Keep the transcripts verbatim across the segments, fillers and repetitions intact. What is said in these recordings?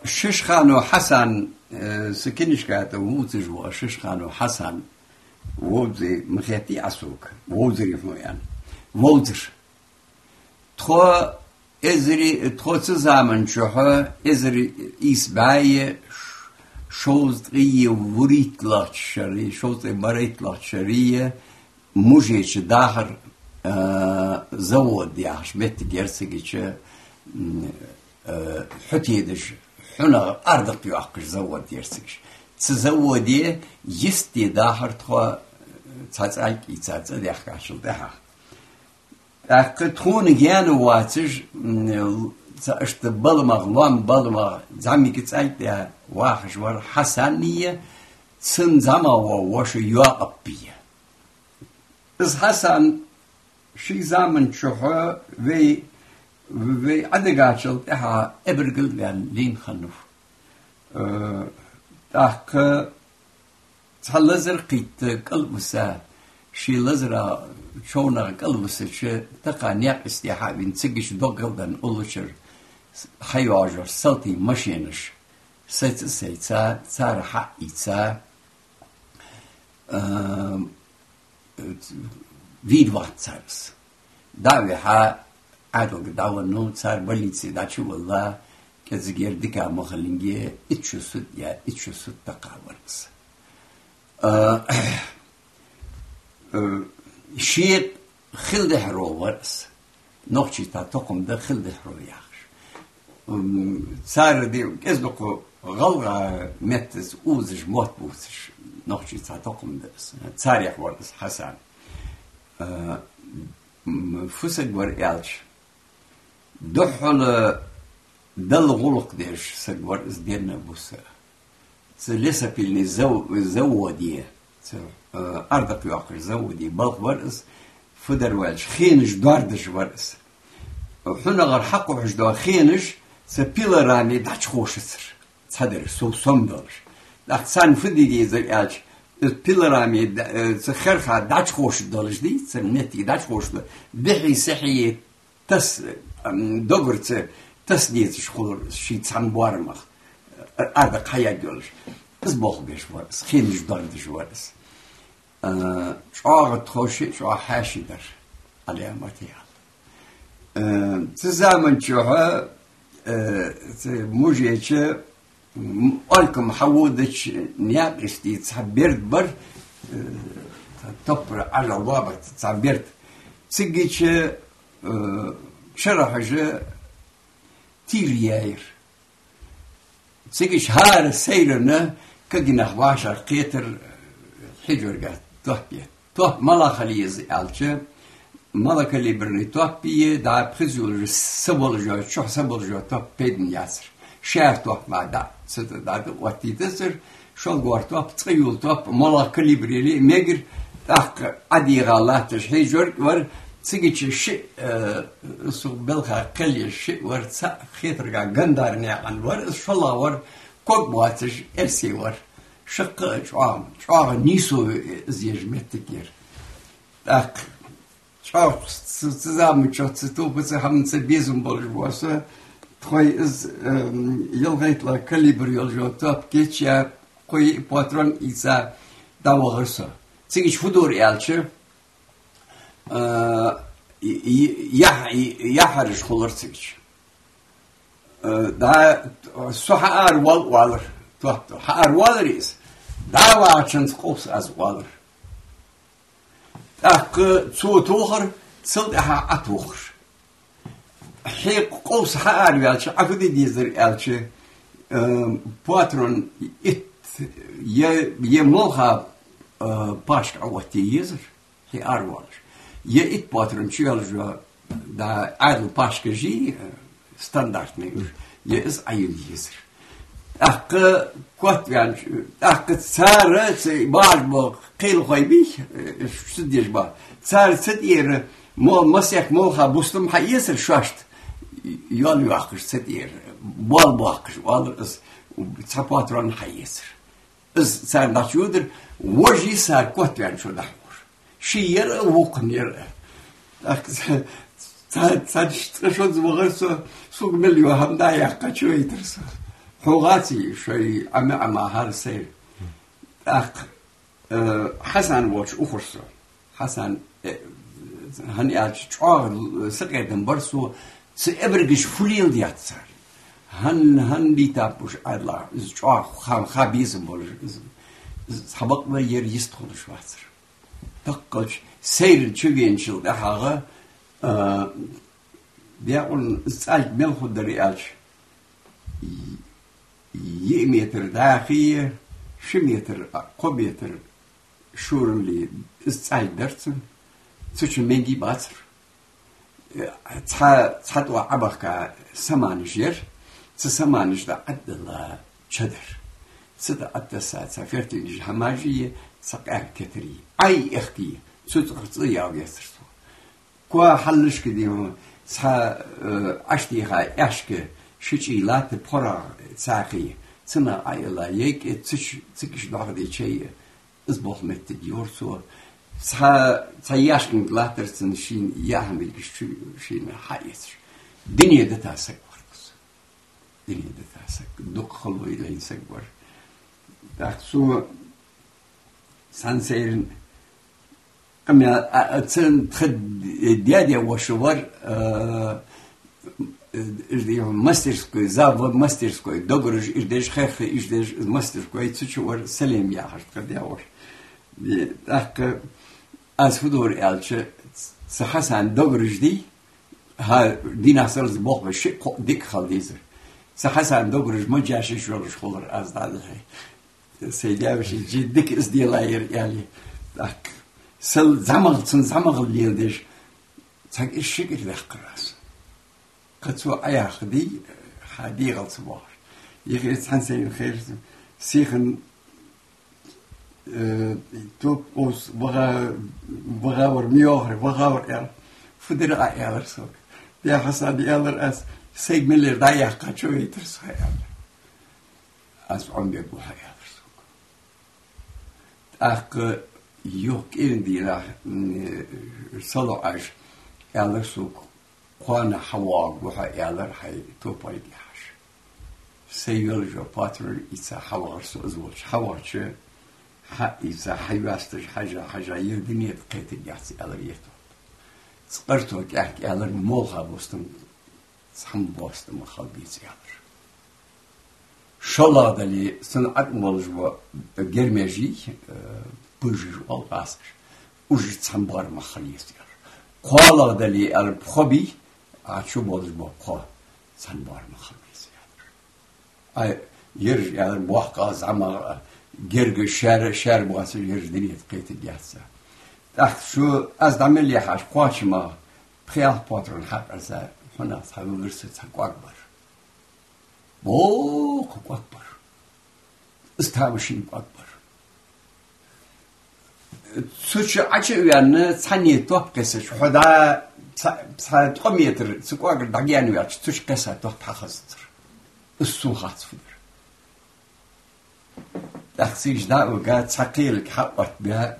شش خانو حسن سكنش كات ووزج وشش خانو حسن ووزي مخيتي عسوك ووزري فمويان ووزر تخو ازري تخو تزامن شوها ازري إسباي شوزري وريت لاتشري شوزري مريت لاتشري مجيش داخر زود ياش بيت جرسيش حتيدش حنا أرضك يعقش زود يرسيش تزودي يستي داخر تخو تزعل كي تزعل يحكاشل ده أكيد تكون جان واتش اشت بالمغ لام بالمغ زعمي كتزعل ده واحد ور حسنية سن زما ووش يا أبيه إز حسن شي زمن شوها في في عدقاتشل تها إبرقل يعني لين خنوف أه تاك تحلزر قيت قلبسا شي لزرا شونا قلبسا شي تقا نيق استيحا بين تسقش دوغلدن أولشر حيواجر سلطي مشينش سيت سيتا تار حقيتا أه وید وقت سرس داوی ها عدل داو نو سر بلیتی داشو والله که زگر دیگر مخلنگی ایچو سود یا ایچو سود تقاورس شیء خلده هرو ورس نقطی تا تقوم ده خلده هرو یاخش سر دیو از دکو غلغ متز اوزش موت بوزش نقطی تا تقوم ده سریع ورس حسن فسق ورقالش دحل دل غلق ديش سقور ازديرنا بوسا لسه بيلني زو زوديه أرضك يعقل زودي بلغ ورقس فدر والش خينش داردش ورقس حنا غير حقه حش دا خينش سبيلا راني داش خوشسر صدر سو سمدلش داخل سان فدي دي زي قالش البيلرامي تخرفها داش خوش دالش دي سنتي داش خوش بحي صحي تس دغرت تسديت شخور شي تسعن بوارمخ هذا قيا جولش بس بوخ بيش ورس خينج دارد جوارس ا شاغ تخوشي شو حاشي در على ماتيال ا تزامن شوها موجيتش ألكم حودش نياق استي تعبرت بر تبر على الوابط تعبرت تسجيش شرحش تيرياير تسجيش هار سيرنا كجنا خباشر قيتر حجر قات توهبيه توه ملا خليز ألشة ملا كلي برني توهبيه دا بخزول سبول جو شو سبول جو توه بيدن ياسر شهر توه ما دا ست دا وقتی تسر شال گوارت توه تقیول توه ملا کلی بریلی مگر تاق عدی غلاتش هیجور ور تسیگی شی سو بلخا کلی شی ور تسا خیتر گا گندار نیان ور شلا ور کوک باتش ارسی ور شق شام شام نیسو زیج متکیر تاق شام تزام چوت تو بس هم سبیزم بولش واسه خوي از يلغيت لا كاليبر يلجو توب كيتشا خوي باترون إيسا داوغرسا تيجيش فدور يالشة يح يحرج خلر تيجيش دا سحار وال والر توه حار والريس دا واشنس قوس از والر تاك تو توخر تصدها أتوخر حيق قوس حار يالش عفدي ديزر يالش باترون ات ي يملها باش عوتي يزر هي أروالش ي ات باترون شيالج دا عادل باش كجي ستاندرت نيجر ي اس عيل يزر أك قط يعني أك سارة باش بق قيل خيبي شو ديش با سارة ستير مو مسيح ملها بوستم حيسر شاشت يالو ياخش ستير بال باخش والله اس تساباترون حيسر اس سار ناشودر وجي سار قط يعني شو دحور شير وقنير أك سار سار شو زبغر سو سوق مليو هم دا ياقة شو يترس حوغاتي شوي أما أما هذا سير أخ حسن وش أخرسه حسن هني أشعار سقيتم برسو سأبرجش فليل دياتسر هن هن دي تابوش الله أشعار خام خابيزم بول سبق ما ير يستخدم شواتر تقلش سير تشوين شل ده حاجة بيقول سأل ملخو دريالش يمتر داخية شميتر قبيتر شور اللي سأل درسن سوش منجي باتر تها تهدوا عبقة سمانجير تسمانج ده عدل شدر سدا أتسا سافرت نج هماجية سقاك كتري أي إخكية سوتقطية أو يسرسو كوا حلش كديهم سا أشتيها أشك شيء برا ساقي سنا أيلا يك تش تكش داخل شيء إزبوح متديور سو سا سياشكن لاتر سنشين يعمل شو شين حيس دنيا دتها سكبر دنيا دتها سكبر دق خلوا إلى سكبر دكتور سانسيرن أما أتسن تخد ديادي وشوار إجديهم ماسترسكوي زاو ماسترسكوي دوغرج إجديش خيخ إجديش ماسترسكوي تشوار سليم يا حرت كديور دك از فدور ألش سحسن دوغرج دي ها دينا سرز بوق بشي ديك خالديزر سحسن دوغرج ما جاش شغلش خلر از دالهاي سيداوش جدك ازديلاير يعني دك سل زمغ سن زمغ الليلدش تاك الشكل ذكراس قدسو اياخ دي حدي غلط صباح يخي تحنسين خير سيخن توب اوس بغا بغاور ميوهر بغاور يعني فدر ايالر سوك يا حسن يالر اس سيد ميلر دايا قاتشو يترس هيالر اس عمي ابو هيالر أخ يوك إندي لا صلوا عش يالر سوق قانا حواق وها يالر حي توباي دياش سيول جو باتر إذا حوار سو زوج حوار شو ح إذا حيواستش حاجة حاجة يردني بقيت دياس يالر يتو سقرتو كأك يالر مولها بوستم سحم بوستم خالبيز يالر شلا دلی صنعت مالجوا گرمجی بوجج والقاسر وجد سنبار مخليس يار قالا دلی البخبي عشو مالجوا قا سنبار مخليس يار أي يرج يعني بوحقا زعما جرج شار شار بواسر يرج دنيا تقيت الجاسة تحت شو از دعمل لي حاج قاش ما بخيال باترون حق أزا هنا صاروا غرسة سقوا أكبر بوق أكبر استهاوشين أكبر سوتش عشان يعني ثانية توب قصة حدا ساعة قميتر سقوا أكبر دقيقة وياك سوتش قصة توب حخستر السوخات فدر تخسيج دا وقاد ثقيل حقت بها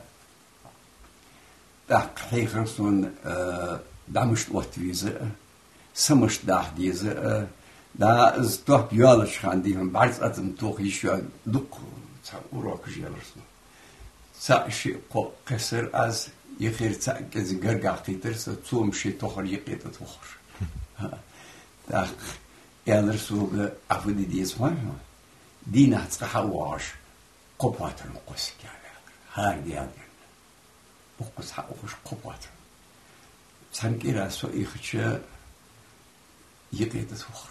دا حقيقة سون دامش وقت ويزة سمش دا ديزة دا از توپ یالش خاندیم بعض اتم توخیش یا دک تا اوراکش یالرسن سعی کو قصر از یخیر سعی از گرگاقی ترس توم شی توخر یقیت توخر دا یالرسو به افدی دیز ما دین هست که هواش قباتن قص کرد هر دیگر بقص هواش قباتن سنگی راسو ایخچه یقیت توخر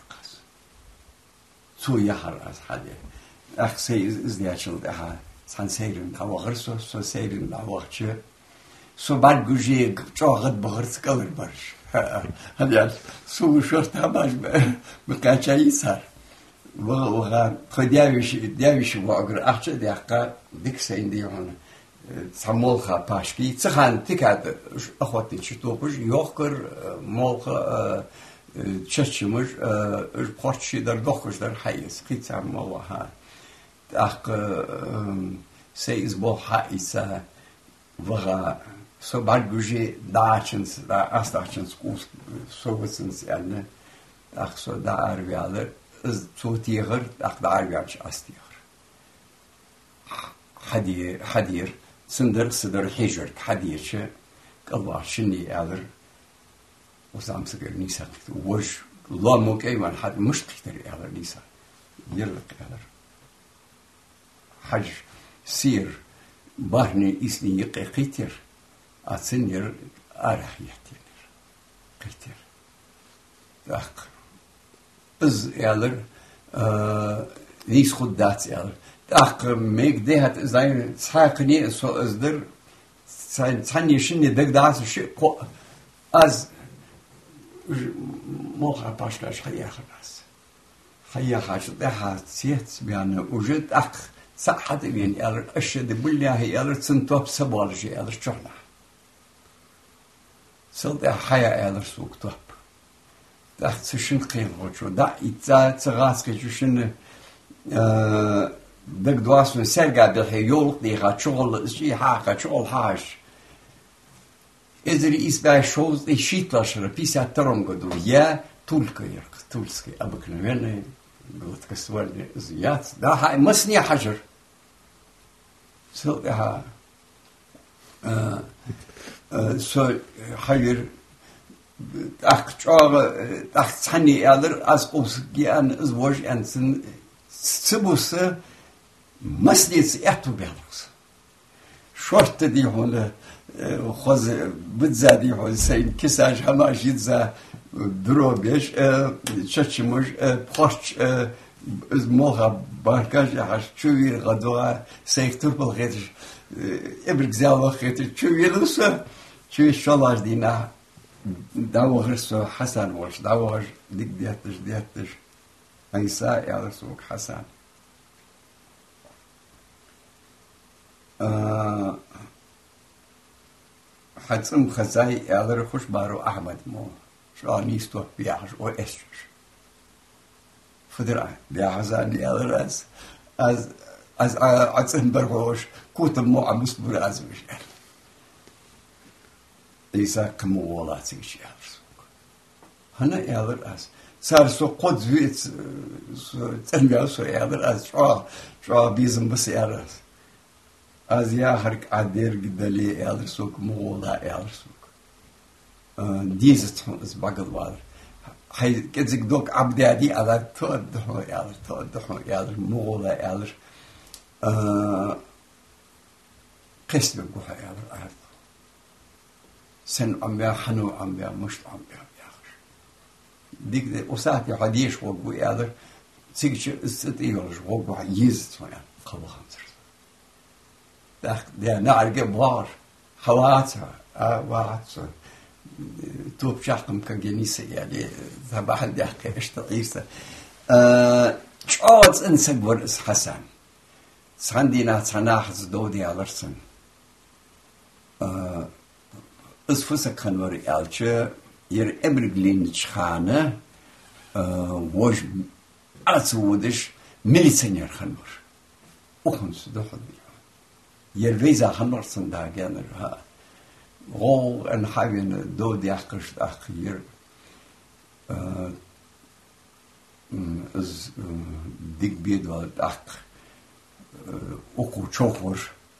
سو يحر از حدا أخ سي إزدياشل ده سان سيرن دعوة غرسو سو سيرن دعوة شيء سو بعد جوجي جاغد بغرس كلر برش هذا سو شرط هماش بقاچایی سر و و خدیاویش دیاویش واگر أخش دقیقه دکسه ایندیون سامول خا پاشکی چخان تکاد أخواتي شتوبش یوکر مول خا چشمش پارچی در داخلش در حیث خیلی سامال ها اخ سیز با حیث وغا سو برگوشی داچنس دا است داچنس کوس سو وسنس یعنی اخ سو دا ارویالر از توتيغر أقدار يارش أستيغر حدير حدير سندر صدر حجر حدير شة الله شني أذر وزعم سجر نيسا وج الله موك أيوان حد مش تختار أذر نيسا يرلق أذر حج سير بارني إسني يقي قيتر أتسنير أرح يحتير قيتر داق از أذر نيس خود دات أذر داق ميك دهت زين ساقني سو أزدر سين ثاني شني دق داس شيء قو از موقع باشلاش خيا خلاص خيا خاش ده هاتيت بيان وجد أخ صحت بين أر أشد بالله أر سنتوب سبالجي أر شحنة صدق حياة أر سوق توب ده تشين قيل وشو ده إتزا تغاس كجوشن دق دواس من سرقة بالحيول ديها شغل شيء حاجة شغل حاج إذا إسبع شوز دي شيتلاش ربيسا ترم قدو يا تولكير تولسكي أبوك نوين قلت كسوال زيات ده هاي مسني حجر سو ده سو حجر أخشار أخشني أدر أز أوسجيان أزواج أنسن سبوس مسني سيأتو بيالوس شرط دي هون خوز بتزادي هون سين كساج هماش يتزا دروبيش شتشموش بخش از موها بانكاج حش شوي غدوة سيكتور بالغيتش ابرك زاوة خيتش شوي لوسا شوي شلاش دينا داوة غرسو حسن وش داوة غر ديك دياتش دياتش عيسى يا رسولك حسن آه حتسم خزاي يا خوش بارو أحمد مو شو نيستو بيعش أو إيش فدرا بيعزان يا راس از از عتسم برغوش كوت مو عمس براز مش ليس كم ولاتي شيء هنا يا راس صار سو قد زيت تنجا سو يا راس شو شو بيزم بس يا راس از يا هرك عدير قدلي يا رسوك مولا يا رسوك ديزت از باقل وار هاي كذا دوك عبدي عدي على تودحو يا تودحو يا مولا يا قسم بوها يا الأرض سن عم يا حنو عم يا مش عم يا يا ديك وساعتي حديش وقو يا سيجش استيورج وقو يزت يعني قبل خمسة ده نعرق بوار حواتها واتها توب شاقم كجنيسة يعني ذبح الدحكة اشتقيسة شعوت انسى ورس حسن سعندينا تناحز دودي على رسم اسفسك خنوري الچه ير ابرغلين شخانه وج اسودش مليسنير خنور وخنس دخل يرويزا خنورسن دا جنر ها غو ان حاين دودي اخش اخير از ديك بيد والدق وكو تشوفر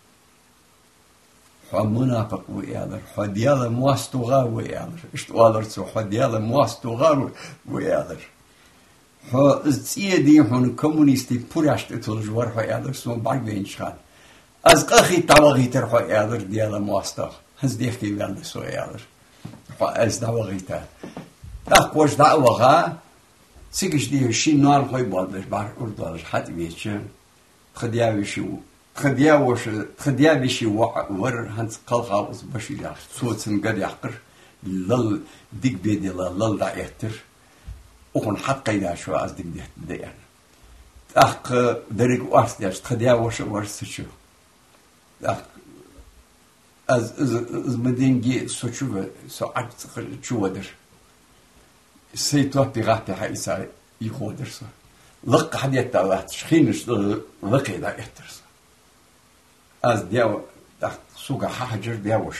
حمنافق ويالر حدياله مواستوغا ويالر اشتوالر سو حدياله مواستوغا ويالر ها ازيدي هون كومونيستي بوراشت تلجوار ويالر سو باغين شان از قخي تاوغي تر ويالر دياله مواستوغ هز ديخي ويالر سو يالر از داوغي تا اخوش داوغا سيكش دي شي نار خوي بالبش بار اردوالر حد بيتش خدياوشي خدياوش خدياوشي ور هنس قلقاوس بشي ياخ صوتن قد يحقر لل ديك بيدي لل دايتر وكون حق قيدا شو از ديك دي يعني اخ دريك واس ديش خدياوش ورسشو اخ از از از مدينجي سوچو سو اكت شو ودر سيتو بيغاتي حيسا يخودر سو لق حديت الله شخينش لقي دا يترس از دياو تحت سوق حجر دياوش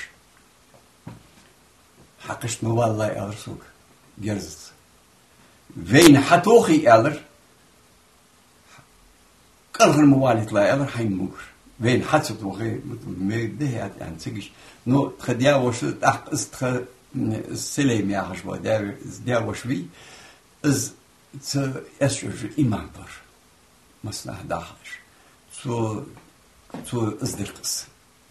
حقشت مو والله يا سوق جرز وين حتوخي يالر قرر الموالد لا يلا حيمور وين حسب وغير مده يعني تجيش نو تخديا وش تحق است السلام يا حشوا دا دا وشوي از ت اسجر إمام بر مثلا داخش تو تو ازدرقس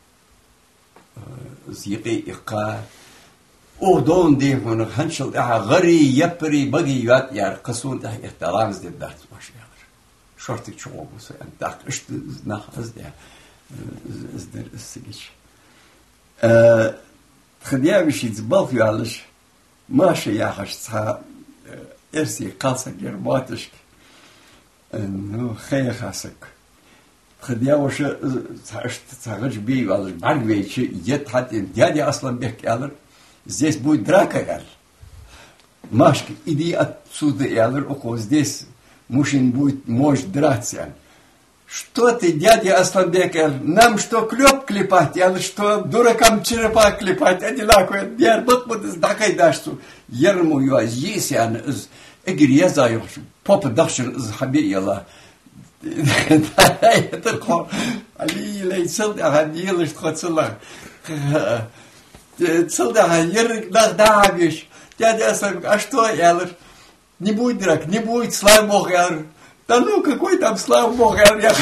زيقي إقا او دون دي هون هنشل ده غري يبري بقي يات يار قصون ده احترام زد ده باش يار شرطك شو بس انت اشت نخ از ده از در السجش ا خديا بشي تبالك يالش ماشي يا حش تصا ارسي قاصك يرباتش انه خير خاصك خديا وش تصاش تصاغج بي والش بعد بيش يت حتى ديادي اصلا بيك يالر здесь будет драка, ял. Машка, иди отсюда, ял, около здесь мужчин будет может драться, ял. Что ты, дядя Асланбек, ял, нам что клеп клепать, ял, что дуракам черепа клепать, одинаково, яр, бак вот из дакай дашцу, ярму юа, здесь, ял, из эгер я заю, попа дахшир из хаби, яла. Это хо, али, лейцел, агадил, что цела. Целда, ерик, да, да, вещь. Дядя Асланбек, а что, ял, не будет драк, не будет, слава Богу, ял. Да ну, какой там, слава Богу, я...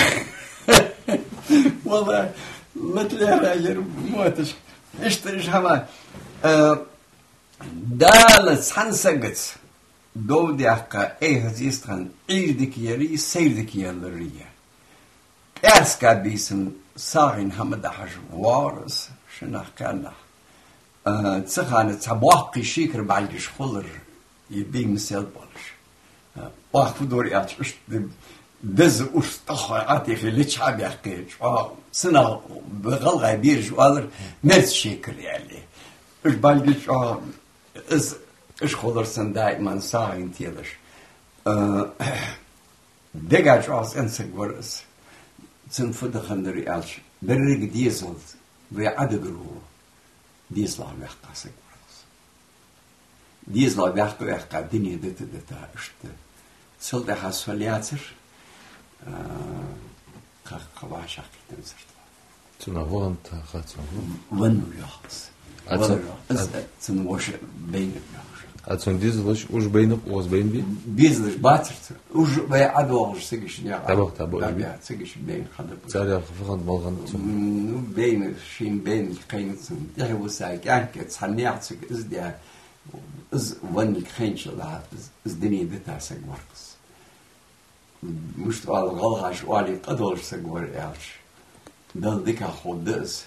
والله مثل راجل موتش اشتري شما دال سانسغت دو دياكا اي هزيستان ايردك يري سيردك يلريا اسكا بيسن ساين حمد حج وارس شنو كان تسخان تبوق شيكر بعدش خلر يبي مسيل بالش واخ دوري اتش دز أستخر عاتق لتشعب يحكي شو سنة بغلغة بيرج وقال مرت شكر يعني إيش بالجي شو إز إيش خضر سن دائما ساعين تيلش دقة شو عس إنسك ورس سن فدا خندري ألش بريق ديزل ويعد جرو ديزل عم يحكي سك ورس ديزل عم يحكي يحكي الدنيا دت دت إشت سلطة حسولياتر خواهش حقیقت نزرد. تو نوان تا خاطر. ون یاخت. از از نوش بین یاخت. از اون دیزلش اوج بین اوز بین بی؟ دیزلش باترت. اوج بای عدوالش سگش نیا. تباخ تباخ. تباخ سگش بین خدا. تاری خفقان مالغان تو. نو بین شین بین قینتون. ده وسایل که تصنیعت سگ از ده از ونی خینش لات از دنیای دتاسگ مرکز. مش على الغلغش وعلي قدر سجور إيش دل ديك خودز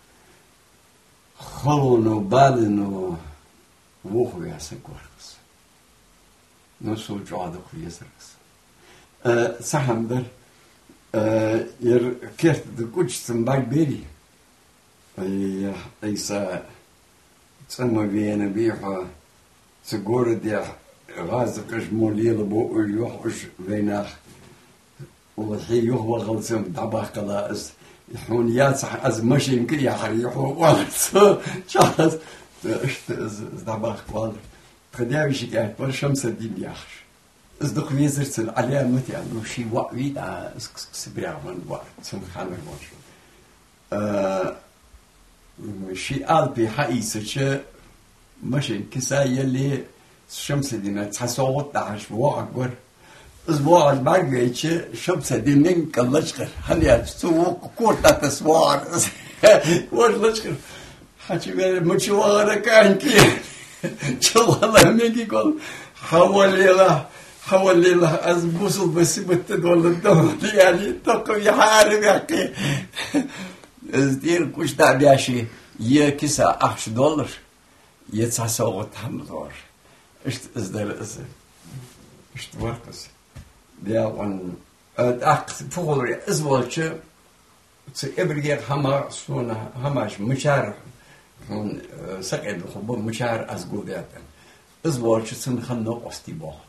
خلونو بالنو وخو يا سجورس نسو جاد خيسرس أه سهم در أه ير كيرت دكوش تنباك بيري أي أيسا تسمى بينا بيحا سجور دي غازقش مولي لبو يوحش بيناخ وحي يهوى غلطهم دعبا قلاس يحون صح از ماشي يمكن يحريحو والس شخص اشت از دعبا قال خديا شكاية بر شمس الدين ياخش از دق ويزرت عليها متي انه شي وقوي دا سبريع من وقت سن خانه واش ا شي قلبي حقيقة ماشي كسا يلي شمس الدين تحسوت داش واقر اسبوع بعد جيتش شمس الدين كلشخر هل سوق كورتا تسوار واش لشخر حكي بير مشوار كان كي شو والله ميجي يقول حول له حول له از بوصل بس بتدول الدم يعني تقو يحارب يحكي ازدير كوش دا بياشي يكسا اخش دولار يتسوق تحمل اشت ازدر از اشت ورقص der und ach vorher es wollte zu ebriger hammer so eine hammer machar und سقط خب مشاعر از گودیاتن از wollte سن خنو استی باخ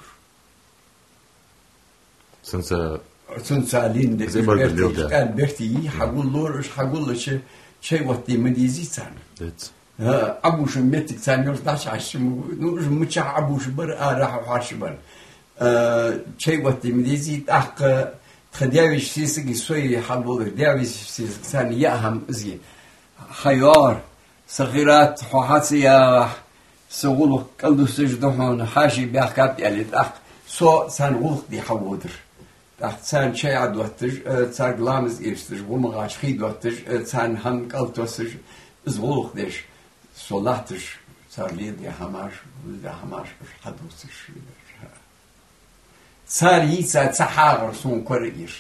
سنس سنس علين ده كان بيرتي حقول لورش حقول له شيء شيء وقتي مديزي ثاني ابوش متك ثاني يرضاش عشان نوج مشاع ابوش بر راح حاشبر شيء وقت مديزي تحق تخديوش سيسك يسوي حبودر ديوش سيسك ثاني يأهم زي خيار صغيرات حوحاتيا سغلق قلدو سجدهون حاجي بيحكات يعني تأخ سو سان غلق دي حبودر تأخ سان شيء عدوتج تأخ لامز إيرستج ومغاش خيدوتج تأخ هم قلتوسج زغلق ديش سولاتج تأخ لي دي هماش دي هماش حدوسج صار يسا تحاغر سون كورير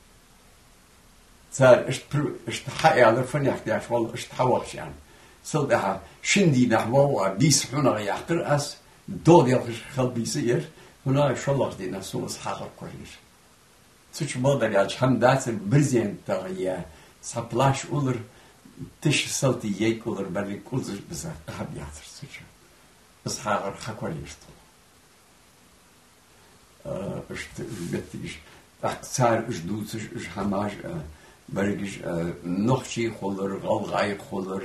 صار اشت اشت حقي على فني احتاج والله اشت حوش يعني صدقها شندي نحو بيس حنا يحقر اس دود يلخش خل بيسير هنا ان شاء الله دينا سوس حاغر كورير سوش مودر يالش هم داس برزين تغيا سبلاش اولر تش صوتي يك اولر بري كوزش بزا قهب ياتر سوش بس حاغر خكورير اشت بتيش اقتصار اش دوتش اش هماش برگش نخشی خولر غلغای خولر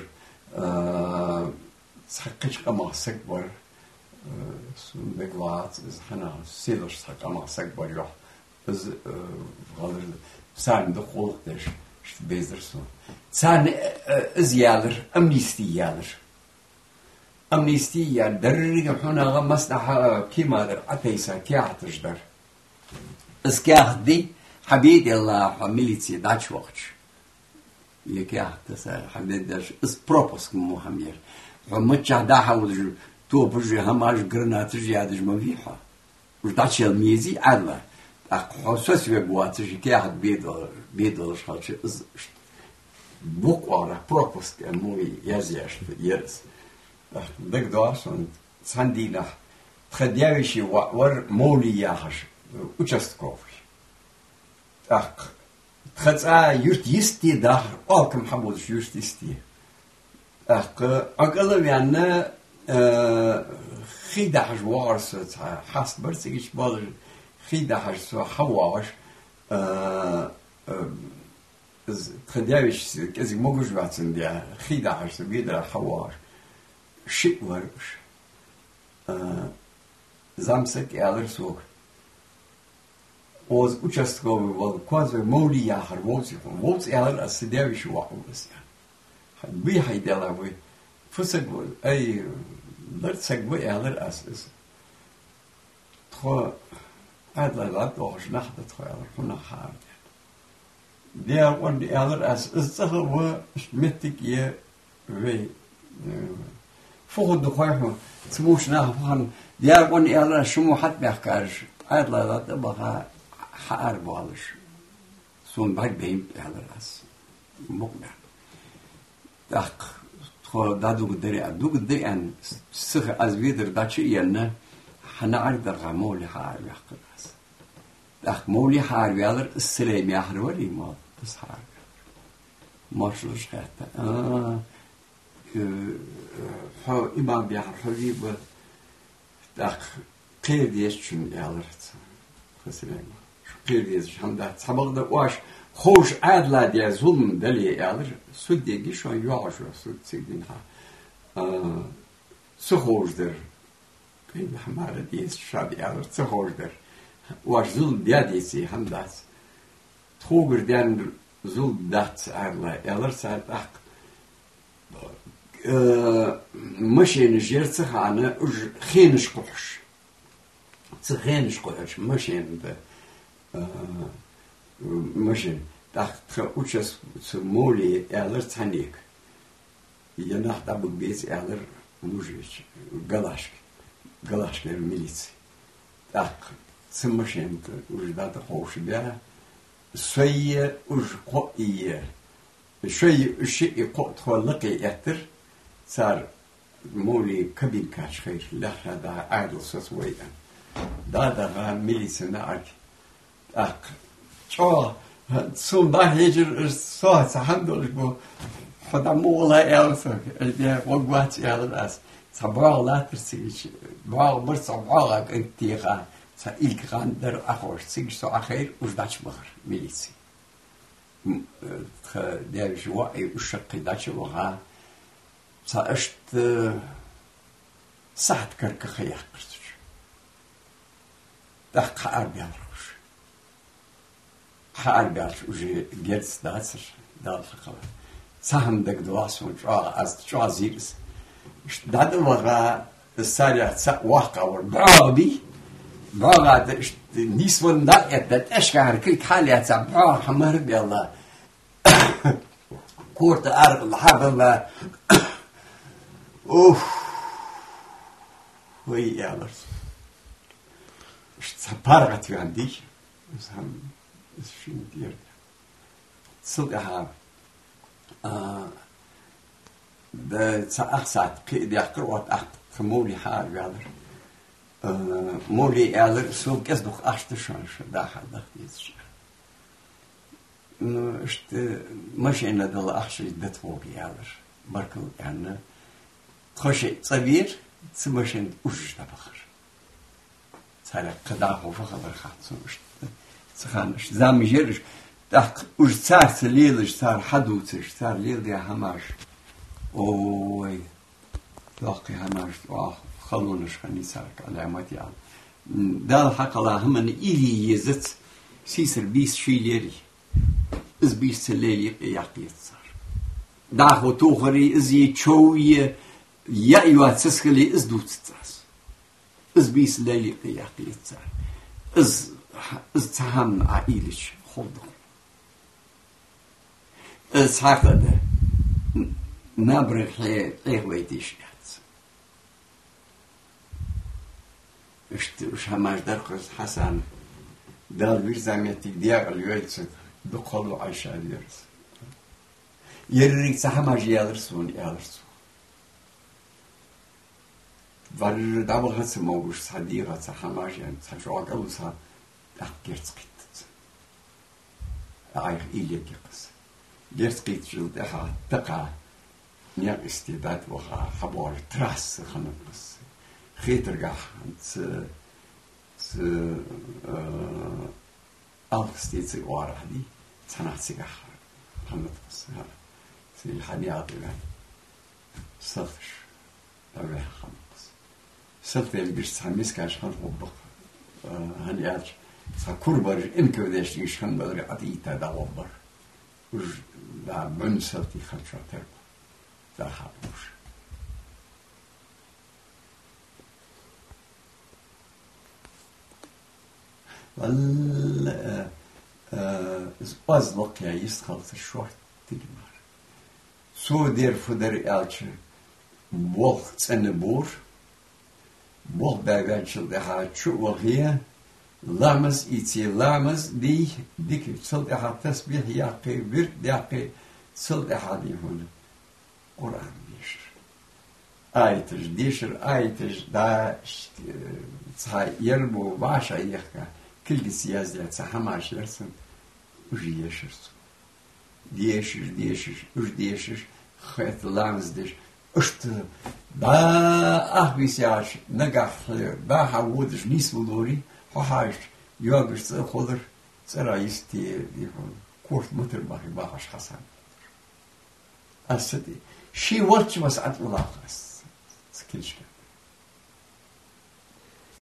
سحقش قما سكبر سون بقلات از هنا سيلش سحقما سكبر يح از غلر سان دخول دش اشت بيزر سون سان از يالر امنيستي يالر امنيستي يعني دررق حنا غمسنا كيما در عتيسا كي عتجدر از كاخ دي حبيبي الله حميلتي داتش وقت يكيا تسا حبيبي داش اس بروبوس كمو حمير ومتش دا حاول تو بجي هماش قرنا تجي هذا جمفيحة وش داتش الميزي عدلا حسوس بقوات تجي كيا حد بيدل بيدل شالش اس بوكوارا بروبوس كمو يزيش يرس دك دواسون ساندينا تخديوشي ور مولي ياخش участковый так хотя юрт есть да алком хабуд юрт есть так أقلبيانا خيدا حج وارس حاس برسيش بال خيدا حج سو حواش تخديوش كذي موجود واتن ديا خيدا حج بيدر حواش شيء ورش زمسك يالر سوق was участковый был квазы моли яхар волси волси яхар асидевич вахулс я би хайдела вы фусагу ай ларцагу яхар асис тхо адла лат ош нахда тхо яхар хуна хар der und die яхар as is sache wo schmittig ihr we فوق الدخان سموش نافهم der und yakhar شمو حد بيحكارش adla لات بقى حار بالش سون بعد بهم على الراس مقنع دق خو دادو قدري ادو قدري ان سخ از ويدر داتشي يلنا حنا عرض الغمولي حار يحق الراس دق مولي حار يالر السلام يحر ولي ما بس حار ماشلوش حتى اه حو امام بيحر حبيب دق قيد يشن يالر السلام قيريز حمدات سبق واش خوش عادلا دي ظلم دلي يالر سودي جيشون يواش سود سيدينها اه سخوش در قيد حمارة ديس شاد يالر سخوش در واش ظلم دياديسي حمدات تخوغر ديان ظلم دات عادلا يالر ساد اق اه مشين جير تخانا خينش قحش تخينش قحش مشين ده ماشين تاخت участ моли ялер цаник я нахта бубец ялер мужич галашки галашки милиции так цмашин уже дата хош бя سوية وش قوية شوي شيء قوت خلقي يتر صار مولي كبين كاش خير لا هذا عادل سويا دا دا ميليسنا عك أك شو سون ده يجر صوت سحندل بو خدا مولا يالسك اللي وقوات يالس صباح لا ترسيش باغ بر صباح انتيغا سإلك غاندر أخوش سيج سو أخير وجداش بغر ميليسي دير جوائي وشقي داش بغا سأشت ساعت كرك خياق قرتش داق عربي هروش حالبالش وجي جرس داتر دال خلا سهم دك دواسون شا از شا زيرس داد الوغا السارع واقع وربعابي بعاد نيسون دا اتت اشكار كل حالي اتبع حمر بالله كورت ارق الحرب اوف وي يا لرس سبارغت عندي سهم شو دير صدقها آه ده سأخسات كي دي أقرأت أخ كمولي حال بيادر آه مولي أعلر سو كسدوخ أشتشان شو ده حد يزش اشت مش إن ده الأخش يدت فوقي أعلر بركو يعني خشي صبير سمشن وش تبخر سال قداه وفخر خاطر اشت سخانش زام يجرش دق وش صار سليلش صار حدوتش صار ليل يا هماش اوي لاقي هماش واه خلونش خني سارك علامات يعني ده الحق الله هم ان إلي يزت سيسر بيس شي ليري از بيس سليلي يقيت صار داخو توخري ازي تشوي يا ايوه تسخلي از دوت تاس از بيس ليلي يقيت صار از از تهم عائلش خود از حق ده نبرخ إخواتيش اشت وش هماش درقس حسن دال بير زميتي دياغ اليويت دقلو عايشة ديرس يريك سهماش يالرسون يالرسون فالر دابل هس موش صديقة سهماش يعني سهشو عقلو سها أحكيرت قيت أعيق إليك يقص جرت قيت جلد أخا تقع نيق استعداد وخا حبار تراس خنقص خيتر قاح س س ألف ستيت وارح دي سنة سيقاح خنقص سي الحديات يعني صفش أبي خنقص صفت البيش ساميس كاش خنقبق هنياج سكوربر إنك وديش يش خنبر عتيتا دعوبر وج دا من صفتي خنشة ترب دا حبوش وال باز وقيا يستخلص الشورت تجمع سو دير فدر ألش بوخ سنبور بوخ باغانشل ده شو وهي لامز إتي لامز دي ديك صدق تسبيح ياقي برد ياقي صدق هذه هنا قرآن ديشر آيتش ديشر آيتش دا صحا يربو باشا يخكا كل سيازة صحماش يرسن وجي يشرس ديشر ديشر وش ديشر خيط لامز ديش اشت دا أخبي سياش نقع خير دا حاودش نيس ودوري هاش يوغش خضر سرايستي يكون كورت متر باقي باقش حسن أستدي شي وقت مسألة ملاقس سكيلش